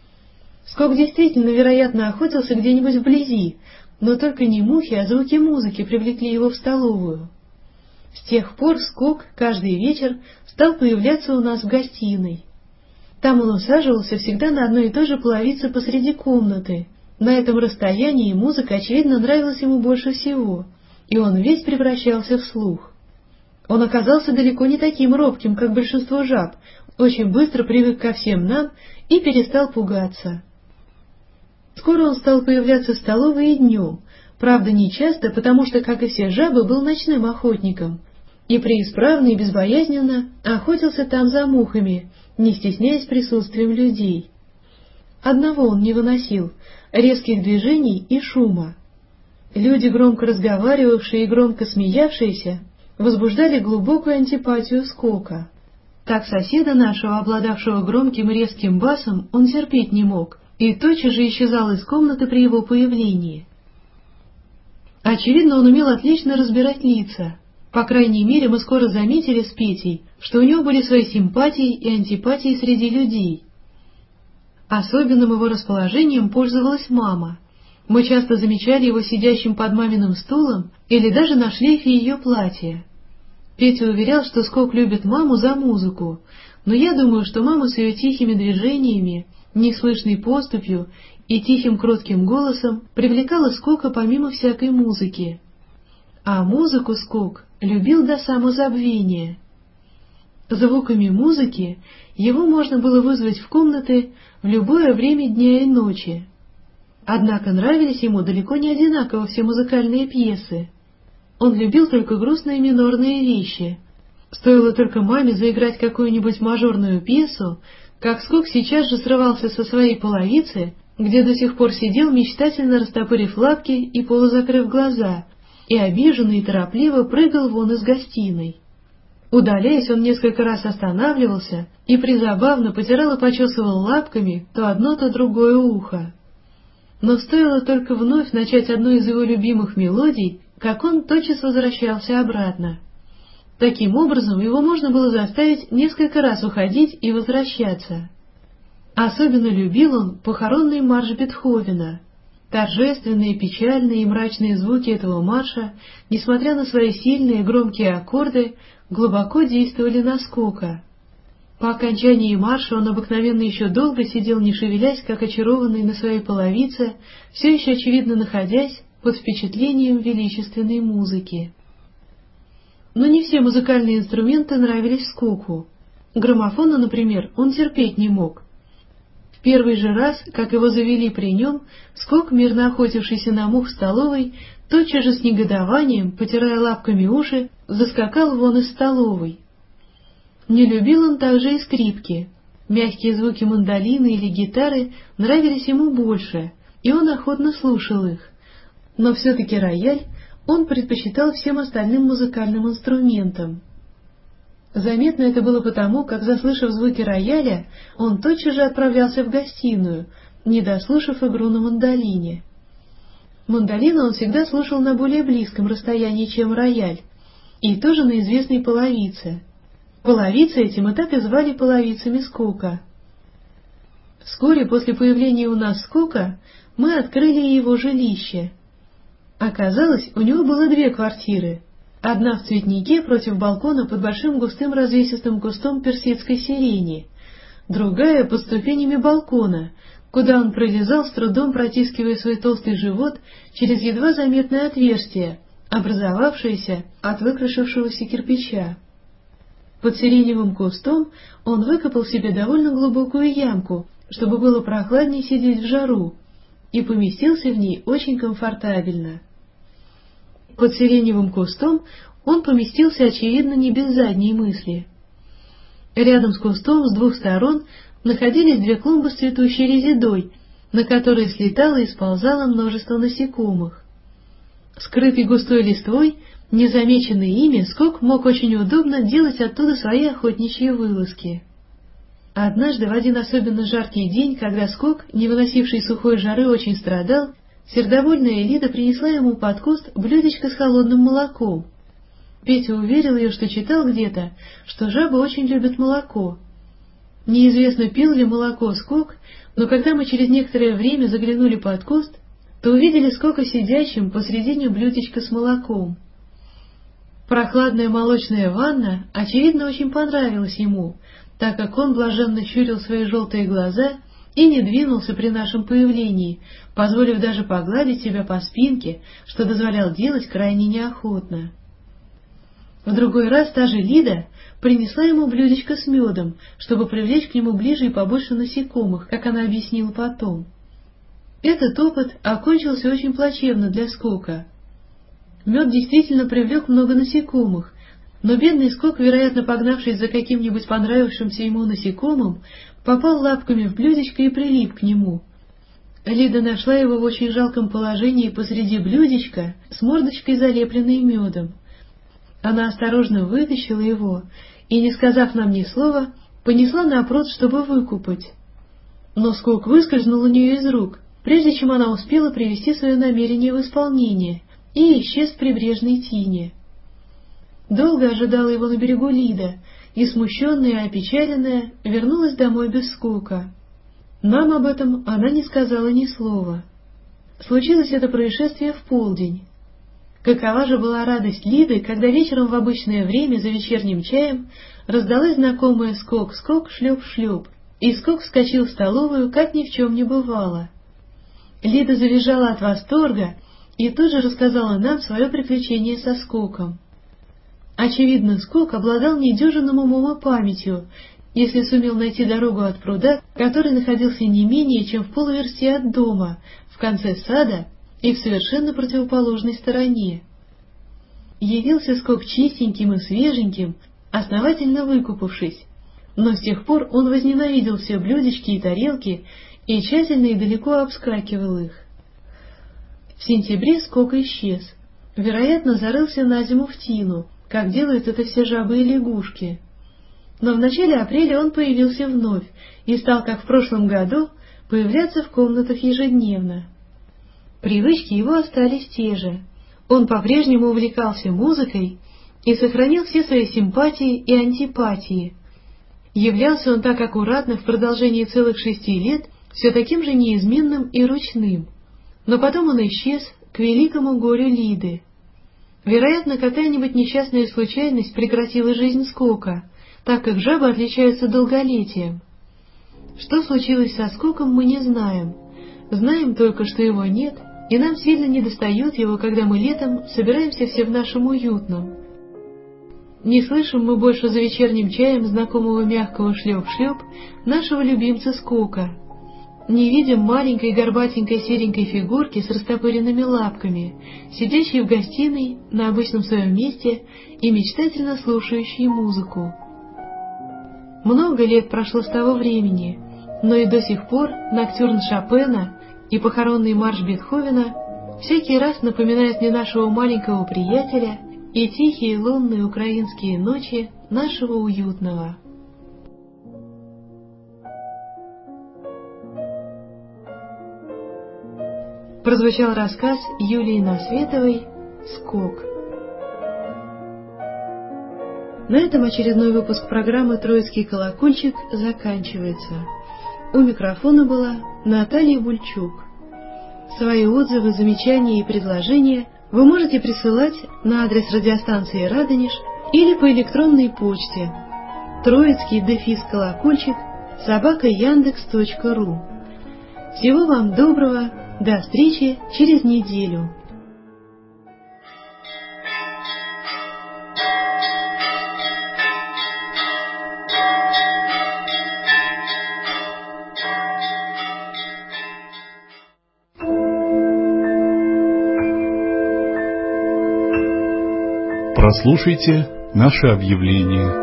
Скок действительно, вероятно, охотился где-нибудь вблизи, но только не мухи, а звуки музыки привлекли его в столовую. С тех пор Скок каждый вечер стал появляться у нас в гостиной. Там он усаживался всегда на одной и той же половице посреди комнаты. На этом расстоянии музыка, очевидно, нравилась ему больше всего, и он весь превращался в слух. Он оказался далеко не таким робким, как большинство жаб, очень быстро привык ко всем нам и перестал пугаться. Скоро он стал появляться в столовой и днем, правда, не часто, потому что, как и все жабы, был ночным охотником, и преисправно и безбоязненно охотился там за мухами, не стесняясь присутствием людей. Одного он не выносил — резких движений и шума. Люди, громко разговаривавшие и громко смеявшиеся, возбуждали глубокую антипатию Скока. Так соседа нашего, обладавшего громким и резким басом, он терпеть не мог, и тотчас же исчезал из комнаты при его появлении. Очевидно, он умел отлично разбирать лица. По крайней мере, мы скоро заметили с Петей, что у него были свои симпатии и антипатии среди людей. Особенным его расположением пользовалась мама. Мы часто замечали его сидящим под маминым стулом или даже на шлейфе ее платья. Петя уверял, что Скок любит маму за музыку, но я думаю, что мама с ее тихими движениями, неслышной поступью и тихим кротким голосом привлекала Скока помимо всякой музыки. А музыку Скок любил до самозабвения. Звуками музыки его можно было вызвать в комнаты в любое время дня и ночи. Однако нравились ему далеко не одинаково все музыкальные пьесы. Он любил только грустные минорные вещи. Стоило только маме заиграть какую-нибудь мажорную пьесу, как Скок сейчас же срывался со своей половицы где до сих пор сидел, мечтательно растопырив лапки и полузакрыв глаза, и обиженно и торопливо прыгал вон из гостиной. Удаляясь, он несколько раз останавливался и призабавно потирал и почесывал лапками то одно, то другое ухо. Но стоило только вновь начать одну из его любимых мелодий, как он тотчас возвращался обратно. Таким образом, его можно было заставить несколько раз уходить и возвращаться. Особенно любил он похоронный марш Бетховена. Торжественные, печальные и мрачные звуки этого марша, несмотря на свои сильные громкие аккорды, глубоко действовали на Скока. По окончании марша он обыкновенно еще долго сидел, не шевелясь, как очарованный на своей половице, все еще очевидно находясь под впечатлением величественной музыки. Но не все музыкальные инструменты нравились Скоку. Граммофона, например, он терпеть не мог. В первый же раз, как его завели при нем, Скок, мирно охотившийся на мух в столовой, тотчас же с негодованием, потирая лапками уши, заскакал вон из столовой. Не любил он также и скрипки. Мягкие звуки мандолины или гитары нравились ему больше, и он охотно слушал их. Но все-таки рояль он предпочитал всем остальным музыкальным инструментам. Заметно это было потому, как, заслышав звуки рояля, он тотчас же отправлялся в гостиную, не дослушав игру на мандолине. Мандолину он всегда слушал на более близком расстоянии, чем рояль, и тоже на известной половице. Половицы эти мы так и звали половицами Скока. Вскоре после появления у нас Скока мы открыли его жилище. Оказалось, у него было две квартиры. Одна в цветнике против балкона под большим густым развесистым кустом персидской сирени, другая под ступенями балкона, куда он пролезал, с трудом протискивая свой толстый живот через едва заметное отверстие, образовавшееся от выкрашившегося кирпича. Под сиреневым кустом он выкопал себе довольно глубокую ямку, чтобы было прохладнее сидеть в жару, и поместился в ней очень комфортабельно. Под сиреневым кустом он поместился, очевидно, не без задней мысли. Рядом с кустом с двух сторон находились две клумбы с цветущей резидой, на которые слетало и сползало множество насекомых. Скрытый густой листвой, незамеченный ими, Скок мог очень удобно делать оттуда свои охотничьи вылазки. Однажды, в один особенно жаркий день, когда Скок, не выносивший сухой жары, очень страдал, сердобольная Лида принесла ему под куст блюдечко с холодным молоком. Петя уверил ее, что читал где-то, что жабы очень любят молоко. Неизвестно, пил ли молоко Скок, но когда мы через некоторое время заглянули под куст, то увидели Скока сидящим посредине блюдечка с молоком. Прохладная молочная ванна, очевидно, очень понравилась ему, так как он блаженно щурил свои желтые глаза и не двинулся при нашем появлении, позволив даже погладить себя по спинке, что дозволял делать крайне неохотно. В другой раз та же Лида принесла ему блюдечко с медом, чтобы привлечь к нему ближе и побольше насекомых, как она объяснила потом. Этот опыт окончился очень плачевно для Скока. Мед действительно привлек много насекомых, но бедный Скок, вероятно, погнавшись за каким-нибудь понравившимся ему насекомым, попал лапками в блюдечко и прилип к нему. Лида нашла его в очень жалком положении посреди блюдечка с мордочкой, залепленной медом. Она осторожно вытащила его и, не сказав нам ни слова, понесла на пруд, чтобы выкупать. Но Скок выскользнул у нее из рук, прежде чем она успела привести свое намерение в исполнение, и исчез в прибрежной тине. Долго ожидала его на берегу Лида, и, смущенная и опечаленная, вернулась домой без Скока. Нам об этом она не сказала ни слова. Случилось это происшествие в полдень. Какова же была радость Лиды, когда вечером в обычное время за вечерним чаем раздалась знакомая скок-скок, шлеп-шлеп, и Скок вскочил в столовую, как ни в чем не бывало. Лида завизжала от восторга и тут же рассказала нам свое приключение со Скоком. Очевидно, Скок обладал недюжинным умом и памятью, если сумел найти дорогу от пруда, который находился не менее чем в полуверсти от дома, в конце сада и в совершенно противоположной стороне. Явился Скок чистеньким и свеженьким, основательно выкупавшись, но с тех пор он возненавидел все блюдечки и тарелки и тщательно и далеко обскакивал их. В сентябре скок исчез, вероятно, зарылся на зиму в тину, как делают это все жабы и лягушки. Но в начале апреля он появился вновь и стал, как в прошлом году, появляться в комнатах ежедневно. Привычки его остались те же. Он по-прежнему увлекался музыкой и сохранил все свои симпатии и антипатии. Являлся он так аккуратно в продолжении целых 6 лет, все таким же неизменным и ручным. Но потом он исчез к великому горю Лиды. Вероятно, какая-нибудь несчастная случайность прекратила жизнь Скока, так как жабы отличаются долголетием. Что случилось со Скоком, мы не знаем. Знаем только, что его нет, и нам сильно недостает его, когда мы летом собираемся все в нашем уютном. Не слышим мы больше за вечерним чаем знакомого мягкого шлеп-шлеп нашего любимца Скока. Не видим маленькой горбатенькой серенькой фигурки с растопыренными лапками, сидящей в гостиной на обычном своем месте и мечтательно слушающей музыку. Много лет прошло с того времени, но и до сих пор ноктюрн Шопена и похоронный марш Бетховена всякий раз напоминают мне нашего маленького приятеля и тихие лунные украинские ночи нашего уютного. Прозвучал рассказ Юлии Насветовой «Скок». На этом очередной выпуск программы «Троицкий колокольчик» заканчивается. У микрофона была Наталья Бульчук. Свои отзывы, замечания и предложения вы можете присылать на адрес радиостанции «Радонеж» или по электронной почте troицкий-колокольчик@yandex.ru. Всего вам доброго, до встречи через неделю. Прослушайте наше объявление.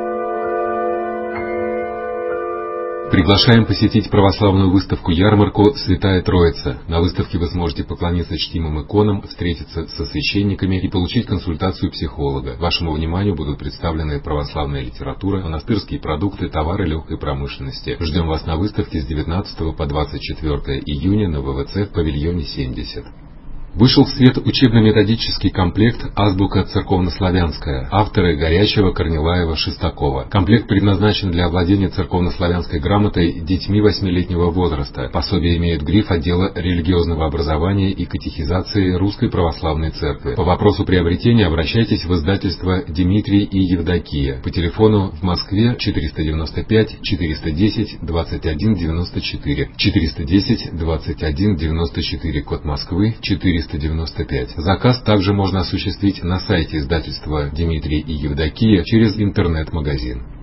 Приглашаем посетить православную выставку-ярмарку «Святая Троица». На выставке вы сможете поклониться чтимым иконам, встретиться со священниками и получить консультацию психолога. Вашему вниманию будут представлены православная литература, монастырские продукты, товары легкой промышленности. Ждем вас на выставке с 19 по 24 июня на ВВЦ в павильоне 70. Вышел в свет учебно-методический комплект «Азбука церковнославянская», авторы Горячева, Корнилаева, Шестакова. Комплект предназначен для овладения церковнославянской грамотой детьми 8-летнего возраста. Пособие имеет гриф отдела религиозного образования и катехизации Русской Православной Церкви. По вопросу приобретения обращайтесь в издательство «Дмитрий и Евдокия» по телефону в Москве 495 410 21 94, 410 21 94, код Москвы 495. Заказ также можно осуществить на сайте издательства «Дмитрий и Евдокия» через интернет-магазин.